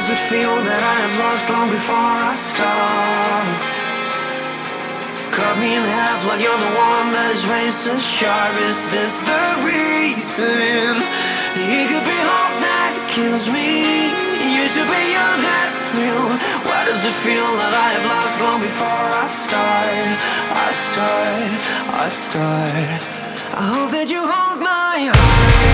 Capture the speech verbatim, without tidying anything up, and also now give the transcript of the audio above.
does it feel that I have lost long before I start? Cut me in half like you're the one that's razor sharp. Is this the reason? It could be hope that kills me. Used to be you that thrill. Why does it feel that I have lost long before I start? I start, I start. I hope that you hold my heart.